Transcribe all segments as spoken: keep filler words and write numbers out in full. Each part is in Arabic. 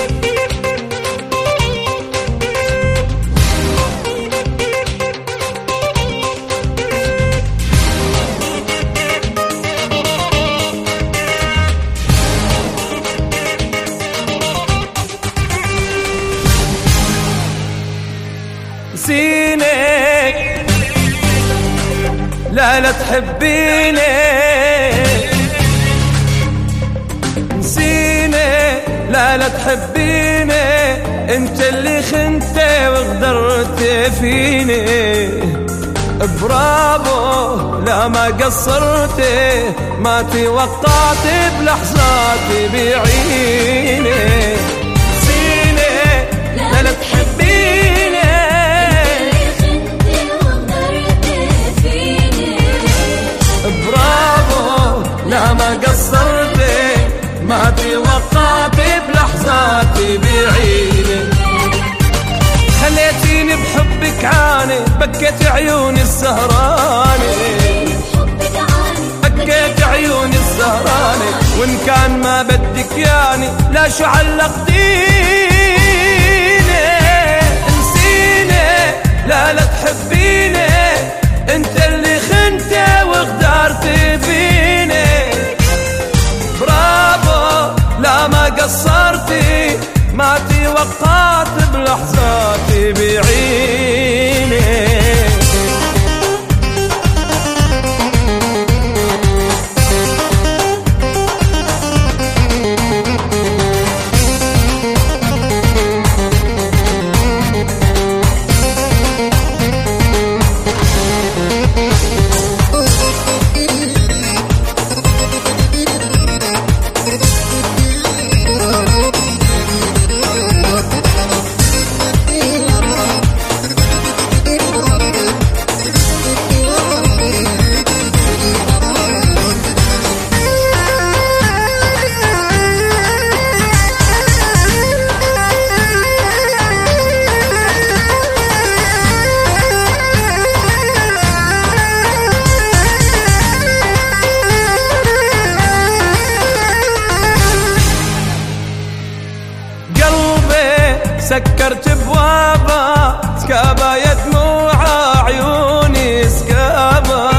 نسينك لا لا تحبيني، نسيني لا لا تحبيني، انت اللي خنتي وغدرت فيني. برافو لا ما قصرتي، ما توقعت بلحظاتي بعيني. نسيني لا لا تحبيني، برافو لا ما قصرتي، ما توقعت بلحظاتي بعيني. خليتيني بحبك عاني، بكيت عيوني السهراني، بكيت عيوني السهراني، وان كان ما بدك ياني لا شو علقتيني. نسيني لا لا تحبيني، انت اللي خنتي وغدرتي فيني. برافو لا ما قصرتي، ما توقعت بلحظاتي بعيني. سكرت بوابا سكابا يا دموع عيوني سكابا،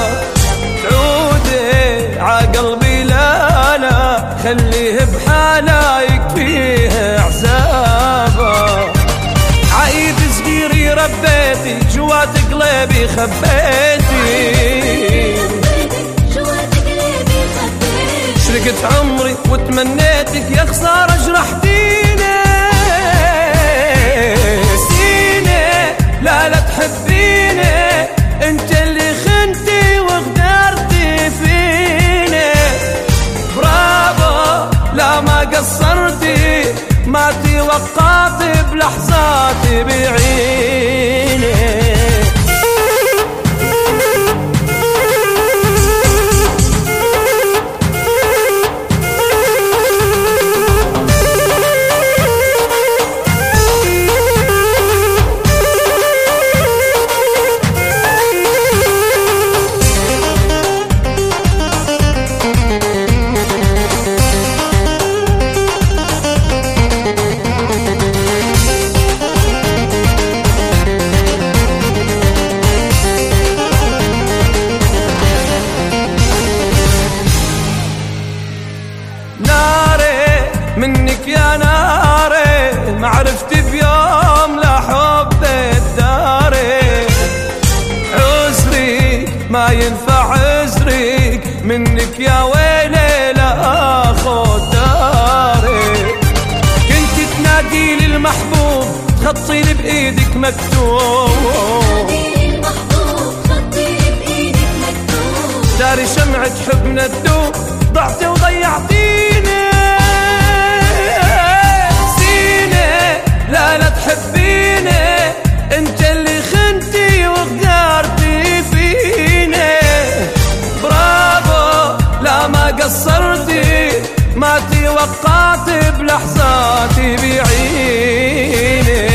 تعودي عقلبي لا لا خليه بحاله يكفيه عذابا. عيب صغيري ربيتي جوات قلبي خبيتي، شرقت عمري وتمنيتك يا خسارة جرحتيني. لا لا تحبيني، انت اللي خنتي وغدرتي فيني. برافو لا ما قصرتي، ما توقعت بلحظاتي بعيني. منك يا ناري ما عرفت بيوم لا حب الداري. عذري ما ينفع عذرك، منك يا ويلي لا اخذ داري. كنت تنادي لي المحبوب تخطي لي بايدك مكتوب، داري شمعة حبنا تدوب، ضعتي وضيعتيني. لا لا تحبيني، انت اللي خنتي وغدرتي فيني. برافو لا ما قصرتي، ما توقعت بلحظاتي بعيني.